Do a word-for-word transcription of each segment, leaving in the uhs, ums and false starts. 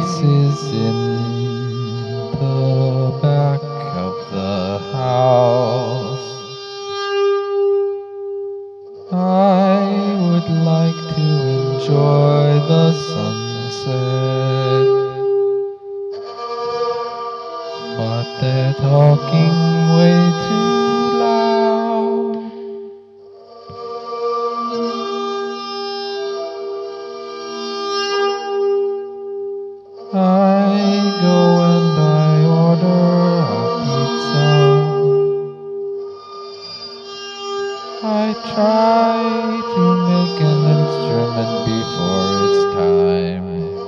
oasis in the back of the house. I would like to enjoy the sunset, but they're talking way too loud. I go and I order a pizza. I try to make an instrument before it's time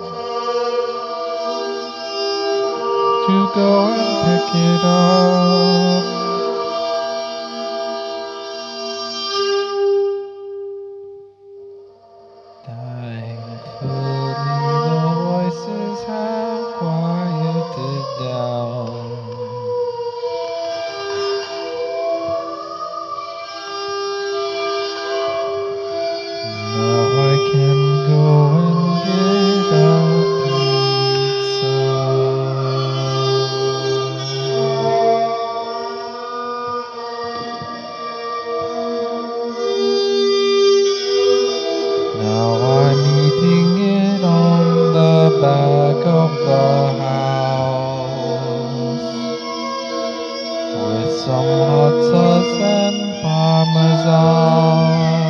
to go and pick it up. Thankfully, the voices have quieted down. Now I can go and get a pizza. Now I'm eating it on the back of the house with some hot sauce and parmesan.